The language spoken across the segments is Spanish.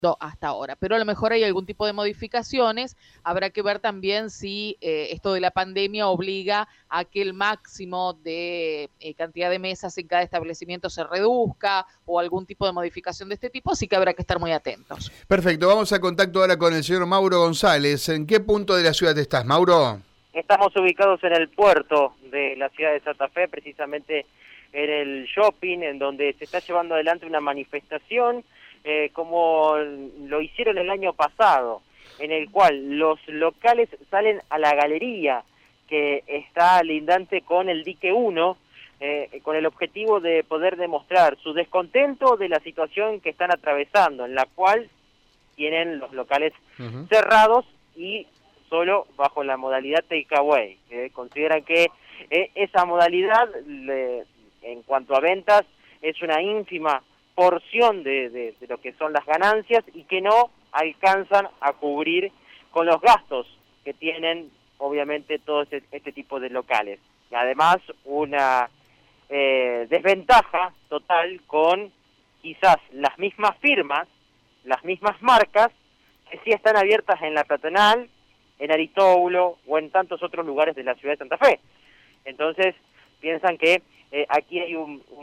hasta ahora, pero a lo mejor hay algún tipo de modificaciones. Habrá que ver también si esto de la pandemia obliga a que el máximo de cantidad de mesas en cada establecimiento se reduzca o algún tipo de modificación de este tipo, así que habrá que estar muy atentos. Perfecto, vamos a contacto ahora con el señor Mauro González. ¿En qué punto de la ciudad estás, Mauro? Estamos ubicados en el puerto de la ciudad de Santa Fe, precisamente en el shopping, en donde se está llevando adelante una manifestación como lo hicieron el año pasado, en el cual los locales salen a la galería que está lindante con el dique 1, con el objetivo de poder demostrar su descontento de la situación que están atravesando, en la cual tienen los locales cerrados y solo bajo la modalidad takeaway. Consideran que esa modalidad, en cuanto a ventas, es una ínfima porción de lo que son las ganancias y que no alcanzan a cubrir con los gastos que tienen, obviamente, todo este tipo de locales. Y además, una desventaja total con quizás las mismas firmas, las mismas marcas, que sí están abiertas en la peatonal, en Aristóbulo o en tantos otros lugares de la ciudad de Santa Fe. Entonces, piensan que aquí hay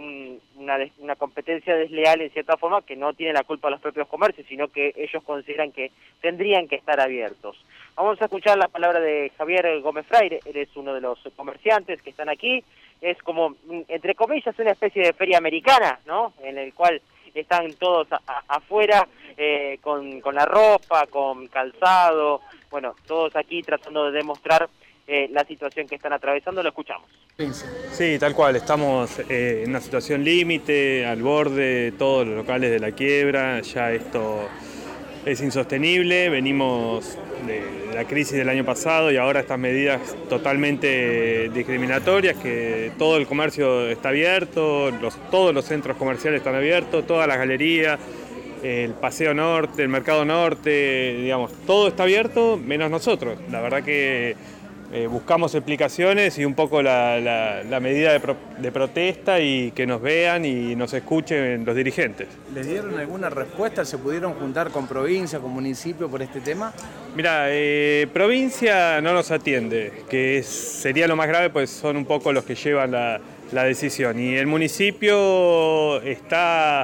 una competencia desleal en cierta forma, que no tiene la culpa los propios comercios, sino que ellos consideran que tendrían que estar abiertos. Vamos a escuchar la palabra de Javier Gómez Freire. Él es uno de los comerciantes que están aquí. Es como, entre comillas, una especie de feria americana, ¿no? En el cual están todos afuera con la ropa, con calzado, bueno, todos aquí tratando de demostrar la situación que están atravesando. Lo escuchamos. Sí, tal cual, estamos en una situación límite, al borde, todos los locales de la quiebra, ya esto es insostenible, venimos de la crisis del año pasado y ahora estas medidas totalmente discriminatorias, que todo el comercio está abierto, todos los centros comerciales están abiertos, todas las galerías, el Paseo Norte, el Mercado Norte, digamos, todo está abierto menos nosotros. La verdad que buscamos explicaciones y un poco la medida de protesta y que nos vean y nos escuchen los dirigentes. ¿Les dieron alguna respuesta? ¿Se pudieron juntar con provincia, con municipio por este tema? Mira, provincia no nos atiende, que sería lo más grave, pues son un poco los que llevan la decisión. Y el municipio está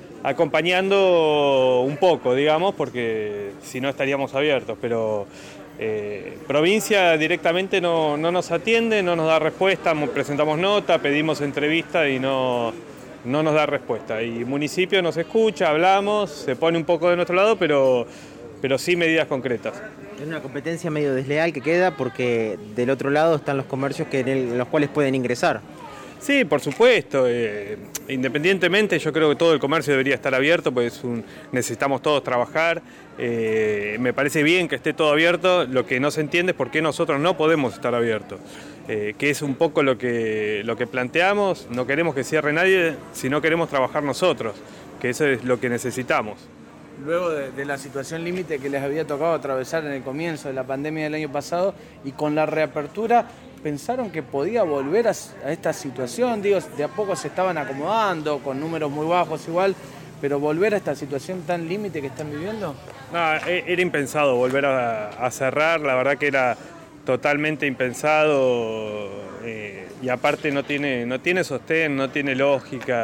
acompañando un poco, digamos, porque si no estaríamos abiertos, pero provincia directamente no nos atiende, no nos da respuesta, presentamos nota, pedimos entrevista y no nos da respuesta. Y municipio nos escucha, hablamos, se pone un poco de nuestro lado, pero sí medidas concretas. Es una competencia medio desleal que queda porque del otro lado están los comercios en los cuales pueden ingresar. Sí, por supuesto. Independientemente, yo creo que todo el comercio debería estar abierto, pues necesitamos todos trabajar. Me parece bien que esté todo abierto. Lo que no se entiende es por qué nosotros no podemos estar abiertos. Que es un poco lo que planteamos. No queremos que cierre nadie, sino queremos trabajar nosotros, que eso es lo que necesitamos. Luego de la situación límite que les había tocado atravesar en el comienzo de la pandemia del año pasado y con la reapertura, ¿pensaron que podía volver a esta situación? Digo, de a poco se estaban acomodando, con números muy bajos igual, pero volver a esta situación tan límite que están viviendo. No, era impensado volver a cerrar, la verdad que era totalmente impensado y aparte no tiene sostén, no tiene lógica.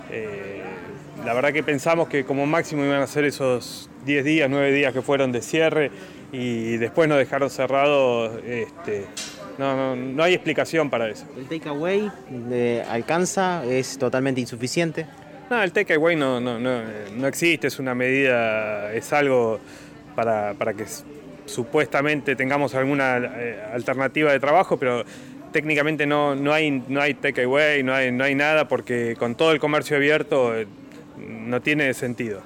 La verdad que pensamos que como máximo iban a ser esos 10 días, 9 días que fueron de cierre y después nos dejaron cerrados. No hay explicación para eso. ¿El takeaway alcanza? ¿Es totalmente insuficiente? No, el takeaway no existe, es una medida, es algo para que supuestamente tengamos alguna alternativa de trabajo, pero técnicamente no hay takeaway, no hay nada, porque con todo el comercio abierto no tiene sentido.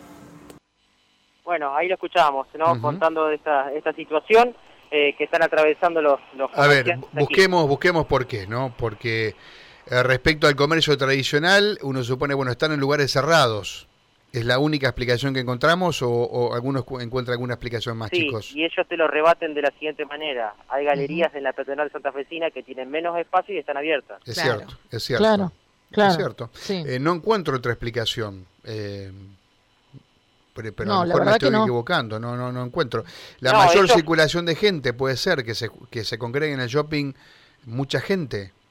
Bueno, ahí lo escuchábamos, ¿no? Contando de esta situación que están atravesando los A ver, busquemos por qué, ¿no? Porque respecto al comercio tradicional, uno supone, bueno, están en lugares cerrados. ¿Es la única explicación que encontramos o algunos encuentran alguna explicación más, chicos? Sí, y ellos te lo rebaten de la siguiente manera. Hay galerías en la peatonal santafesina que tienen menos espacio y están abiertas. Es cierto. Claro. Es cierto. Sí. No encuentro otra explicación. pero No, a lo la mejor me verdad que estoy no. equivocando, no encuentro. La No, mayor eso- circulación de gente puede ser que se congregue en el shopping mucha gente.